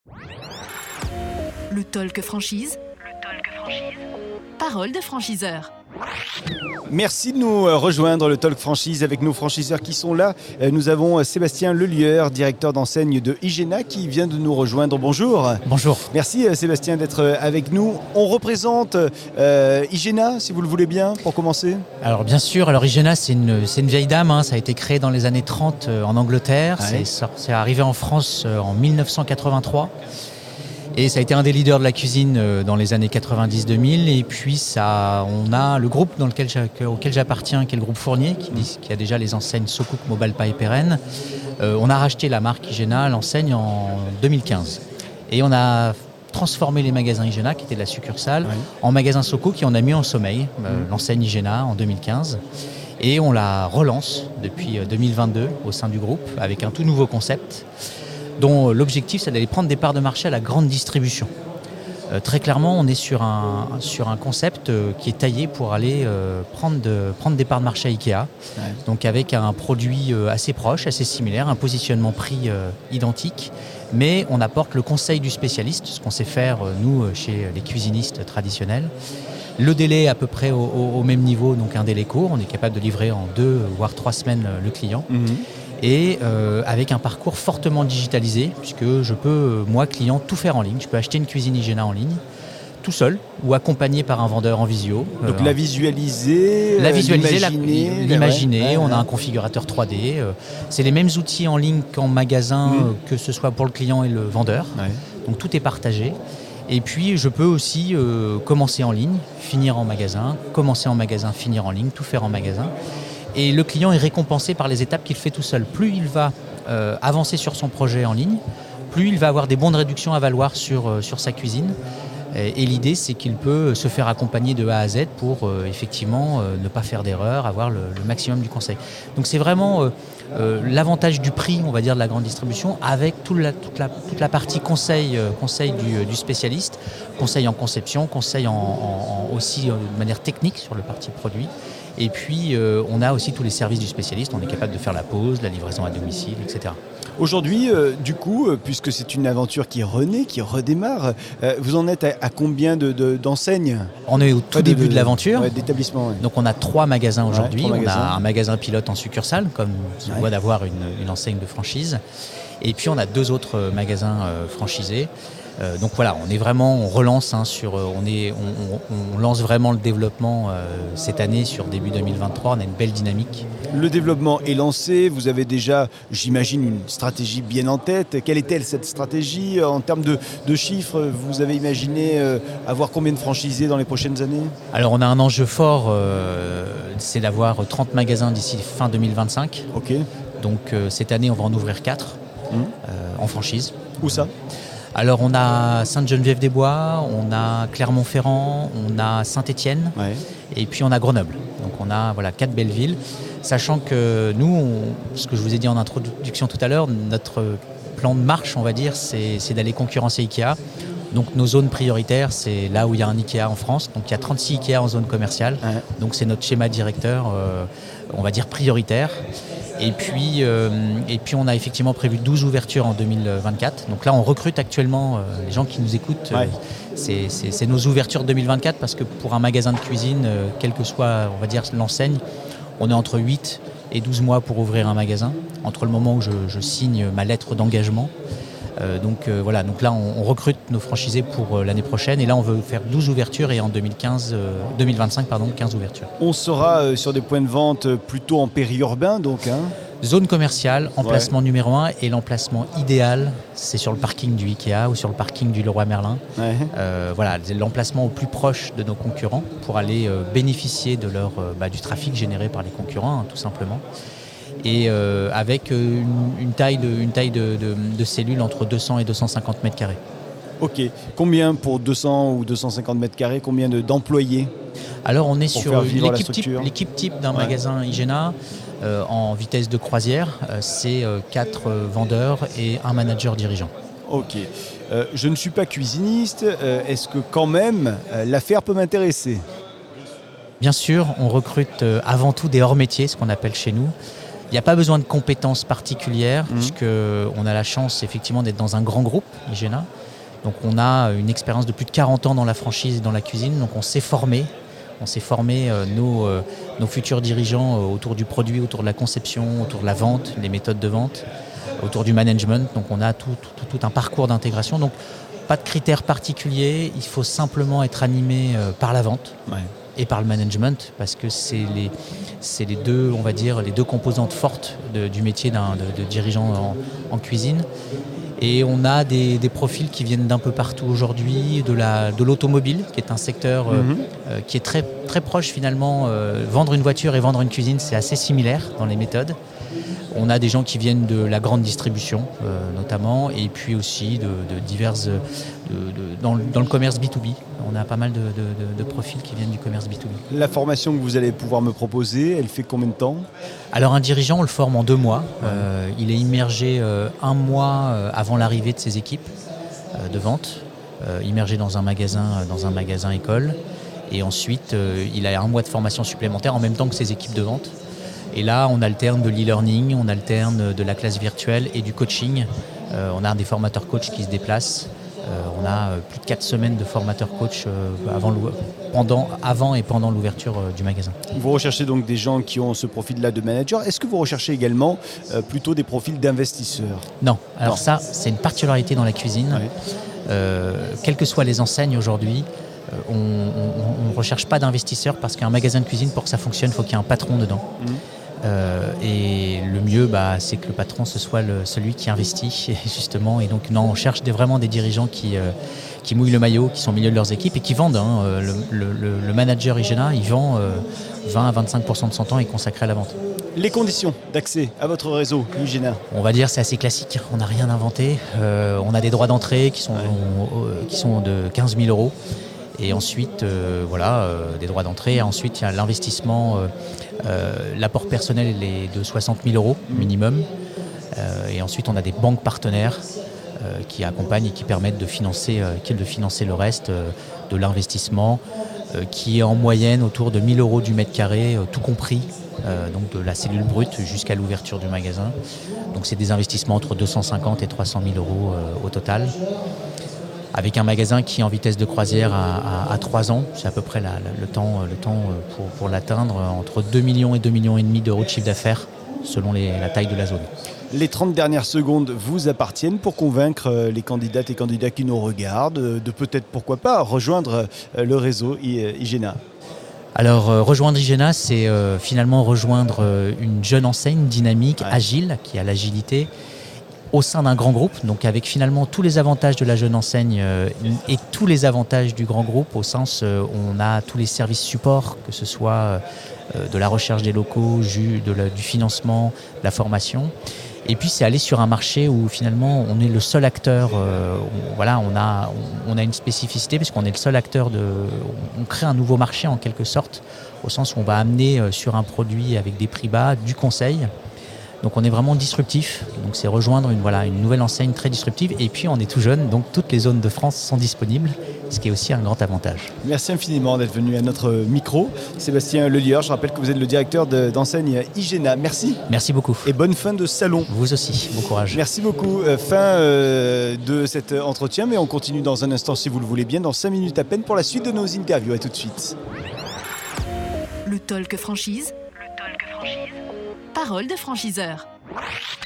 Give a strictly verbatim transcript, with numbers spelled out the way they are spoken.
Le talk franchise. Le talk franchise. Parole de franchiseur. Merci de nous rejoindre, le Talk Franchise, avec nos franchiseurs qui sont là. Nous avons Sébastien Lelieur, directeur d'enseigne de Igena, qui vient de nous rejoindre. Bonjour. Bonjour. Merci Sébastien d'être avec nous. On représente euh, Igena, si vous le voulez bien, pour commencer. Alors bien sûr, alors Igena c'est une, c'est une vieille dame, hein. Ça a été créé dans les années trente euh, en Angleterre. Ouais. C'est, c'est arrivé en France euh, en dix-neuf cent quatre-vingt-trois. Et ça a été un des leaders de la cuisine dans les années quatre-vingt-dix deux mille. Et puis ça, on a le groupe dans lequel auquel j'appartiens, qui est le groupe Fournier, qui, dit, qui a déjà les enseignes SoCook, Mobalpa et Pérenne. Euh, on a racheté la marque Igena, l'enseigne, en deux mille quinze. Et on a transformé les magasins Igena, qui étaient de la succursale, ouais. en magasins SoCook, et on a mis en sommeil euh, mmh. l'enseigne Igena en deux mille quinze. Et on la relance depuis deux mille vingt-deux au sein du groupe, avec un tout nouveau concept, dont l'objectif c'est d'aller prendre des parts de marché à la grande distribution. Euh, très clairement, on est sur un, sur un concept euh, qui est taillé pour aller euh, prendre, de, prendre des parts de marché à Ikea, ouais. donc avec un produit euh, assez proche, assez similaire, un positionnement prix euh, identique, mais on apporte le conseil du spécialiste, ce qu'on sait faire euh, nous chez les cuisinistes traditionnels. Le délai est à peu près au, au, au même niveau, donc un délai court, on est capable de livrer en deux voire trois semaines euh, le client. Mmh. Et euh, avec un parcours fortement digitalisé, puisque je peux, moi, client, tout faire en ligne. Je peux acheter une cuisine Igena en ligne, tout seul, ou accompagné par un vendeur en visio. Donc euh, la visualiser, la visualiser, l'imaginer. La, l'imaginer. Ouais, ouais, on ouais. a un configurateur trois D. Euh, c'est les mêmes outils en ligne qu'en magasin, mmh. euh, que ce soit pour le client et le vendeur. Ouais. Donc tout est partagé. Et puis je peux aussi euh, commencer en ligne, finir en magasin, commencer en magasin, finir en ligne, tout faire en magasin. Et le client est récompensé par les étapes qu'il fait tout seul. Plus il va euh, avancer sur son projet en ligne, plus il va avoir des bons de réduction à valoir sur, euh, sur sa cuisine. Et, et l'idée, c'est qu'il peut se faire accompagner de A à Z pour euh, effectivement euh, ne pas faire d'erreur, avoir le, le maximum du conseil. Donc c'est vraiment euh, euh, l'avantage du prix, on va dire, de la grande distribution, avec tout la, toute, la, toute la partie conseil, euh, conseil du, du spécialiste, conseil en conception, conseil en, en, en aussi euh, de manière technique sur le parti produit. Et puis, euh, on a aussi tous les services du spécialiste. On est capable de faire la pause, la livraison à domicile, et cetera. Aujourd'hui, euh, du coup, euh, puisque c'est une aventure qui renaît, qui redémarre, euh, vous en êtes à, à combien de, de, d'enseignes ? On est au tout ah, début de, de l'aventure. Ouais, d'établissement. Ouais. Donc, on a trois magasins aujourd'hui. Ouais, trois on magasins. a un magasin pilote en succursale, comme on ouais. doit d'avoir une, une enseigne de franchise. Et puis, on a deux autres magasins euh, franchisés. Euh, donc voilà, on est vraiment, on relance, hein, sur, on, est, on, on, on lance vraiment le développement euh, cette année sur début deux mille vingt-trois, on a une belle dynamique. Le développement est lancé, vous avez déjà, j'imagine, une stratégie bien en tête. Quelle est-elle cette stratégie en termes de, de chiffres? Vous avez imaginé euh, avoir combien de franchisés dans les prochaines années? Alors on a un enjeu fort, euh, c'est d'avoir trente magasins d'ici fin deux mille vingt-cinq. Ok. Donc euh, cette année on va en ouvrir quatre mmh. euh, en franchise. Où ça? Alors on a Sainte-Geneviève-des-Bois, on a Clermont-Ferrand, on a Saint-Étienne ouais. et puis on a Grenoble. Donc on a voilà, quatre belles villes, sachant que nous, on, ce que je vous ai dit en introduction tout à l'heure, notre plan de marche, on va dire, c'est, c'est d'aller concurrencer Ikea. Donc nos zones prioritaires, c'est là où il y a un Ikea en France. Donc il y a trente-six Ikea en zone commerciale. Ouais. Donc c'est notre schéma directeur, euh, on va dire prioritaire. Et puis, euh, et puis on a effectivement prévu douze ouvertures en deux mille vingt-quatre. Donc là on recrute actuellement euh, les gens qui nous écoutent. Ouais. Euh, c'est, c'est, c'est nos ouvertures deux mille vingt-quatre parce que pour un magasin de cuisine, euh, quelle que soit on va dire l'enseigne, on est entre huit et douze mois pour ouvrir un magasin, entre le moment où je, je signe ma lettre d'engagement. Euh, donc euh, voilà, donc là on, on recrute nos franchisés pour euh, l'année prochaine et là on veut faire douze ouvertures et en deux mille quinze, euh, deux mille vingt-cinq pardon, quinze ouvertures. On sera euh, sur des points de vente plutôt en périurbain donc hein. Zone commerciale, emplacement ouais. numéro un et l'emplacement idéal, c'est sur le parking du Ikea ou sur le parking du Leroy Merlin. Ouais. Euh, voilà, c'est l'emplacement au plus proche de nos concurrents pour aller euh, bénéficier de leur, euh, bah, du trafic généré par les concurrents, hein, tout simplement. Et euh, avec une, une taille, de, une taille de, de, de cellule entre deux cents et deux cent cinquante mètres carrés. Ok. Combien pour deux cents ou deux cent cinquante mètres carrés? Combien de, d'employés? Alors on est sur l'équipe type, l'équipe type d'un ouais. magasin Igena euh, en vitesse de croisière. Euh, c'est euh, quatre euh, vendeurs et un manager dirigeant. Ok. Euh, je ne suis pas cuisiniste. Euh, est-ce que quand même euh, l'affaire peut m'intéresser? Bien sûr, on recrute euh, avant tout des hors-métiers, ce qu'on appelle chez nous. Il n'y a pas besoin de compétences particulières, Mmh. puisqu'on a la chance effectivement d'être dans un grand groupe, Igena. Donc on a une expérience de plus de quarante ans dans la franchise et dans la cuisine, donc on s'est formé. On s'est formé euh, nos, euh, nos futurs dirigeants euh, autour du produit, autour de la conception, autour de la vente, les méthodes de vente, autour du management. Donc on a tout, tout, tout un parcours d'intégration. Donc pas de critères particuliers, il faut simplement être animé euh, par la vente. Ouais. Et par le management, parce que c'est les, c'est les deux, on va dire, les deux composantes fortes de, du métier d'un, de, de dirigeant en, en cuisine. Et on a des, des profils qui viennent d'un peu partout aujourd'hui, de, la, de l'automobile, qui est un secteur euh, Mmh. euh, qui est très, très proche finalement. Euh, vendre une voiture et vendre une cuisine, c'est assez similaire dans les méthodes. On a des gens qui viennent de la grande distribution, euh, notamment, et puis aussi de, de diverses... De, de, dans, le, dans le commerce B deux B. On a pas mal de, de, de, de profils qui viennent du commerce B deux B. La formation que vous allez pouvoir me proposer, elle fait combien de temps ? Alors un dirigeant, on le forme en deux mois. Euh, il est immergé euh, un mois euh, avant l'arrivée de ses équipes euh, de vente, euh, immergé dans un magasin, euh, dans un magasin école. Et ensuite, euh, il a un mois de formation supplémentaire en même temps que ses équipes de vente. Et là, on alterne de l'e-learning, on alterne de la classe virtuelle et du coaching. Euh, on a des formateurs coachs qui se déplacent. Euh, on a euh, plus de quatre semaines de formateurs coach euh, avant, pendant, avant et pendant l'ouverture euh, du magasin. Vous recherchez donc des gens qui ont ce profil-là de manager. Est-ce que vous recherchez également euh, plutôt des profils d'investisseurs ? Non. Alors Non. ça, c'est une particularité dans la cuisine. Ouais. Euh, quelles que soient les enseignes aujourd'hui, euh, on ne recherche pas d'investisseurs parce qu'un magasin de cuisine, pour que ça fonctionne, il faut qu'il y ait un patron dedans. Mmh. Euh, et le mieux, bah, c'est que le patron, ce soit le, celui qui investit, justement. Et donc, non, on cherche des, vraiment des dirigeants qui, euh, qui mouillent le maillot, qui sont au milieu de leurs équipes et qui vendent. Hein. Le, le, le manager Igena, il vend euh, vingt à vingt-cinq pour cent de son temps est consacré à la vente. Les conditions d'accès à votre réseau, Igena ? On va dire c'est assez classique, on n'a rien inventé. Euh, on a des droits d'entrée qui sont, Ouais. euh, qui sont de quinze mille euros. Et ensuite, euh, voilà, euh, des droits d'entrée. Ensuite, il y a l'investissement, euh, euh, l'apport personnel est de soixante mille euros minimum. Euh, et ensuite, on a des banques partenaires euh, qui accompagnent et qui permettent de financer, euh, de financer le reste euh, de l'investissement, euh, qui est en moyenne autour de mille euros du mètre carré, euh, tout compris, euh, donc de la cellule brute jusqu'à l'ouverture du magasin. Donc, c'est des investissements entre deux cent cinquante et trois cent mille euros euh, au total. Avec un magasin qui est en vitesse de croisière à, à, à trois ans, c'est à peu près la, la, le temps, le temps pour, pour l'atteindre, entre deux millions et deux millions et demi d'euros de chiffre d'affaires selon les, la taille de la zone. Les trente dernières secondes vous appartiennent pour convaincre les candidates et candidats qui nous regardent de peut-être, pourquoi pas, rejoindre le réseau Igena. Alors, euh, rejoindre Igena, c'est euh, finalement rejoindre euh, une jeune enseigne dynamique, Ouais. agile, qui a l'agilité, au sein d'un grand groupe, donc avec finalement tous les avantages de la jeune enseigne euh, et tous les avantages du grand groupe, au sens euh, on a tous les services supports, que ce soit euh, de la recherche des locaux, ju, de la, du financement, de la formation. Et puis c'est aller sur un marché où finalement on est le seul acteur, euh, on, voilà, on a, on, on a une spécificité parce qu'on est le seul acteur de... On crée un nouveau marché en quelque sorte, au sens où on va amener euh, sur un produit avec des prix bas du conseil. Donc on est vraiment disruptif, donc c'est rejoindre une, voilà, une nouvelle enseigne très disruptive et puis on est tout jeune, donc toutes les zones de France sont disponibles, ce qui est aussi un grand avantage. Merci infiniment d'être venu à notre micro. Sébastien Lelieur, je rappelle que vous êtes le directeur de, d'enseigne Igena. Merci. Merci beaucoup. Et bonne fin de salon. Vous aussi, bon courage. Merci beaucoup. Euh, fin euh, de cet entretien, mais on continue dans un instant si vous le voulez bien, dans cinq minutes à peine pour la suite de nos interviews. À tout de suite. Le talk franchise. Le talk franchise. Parole de franchiseur.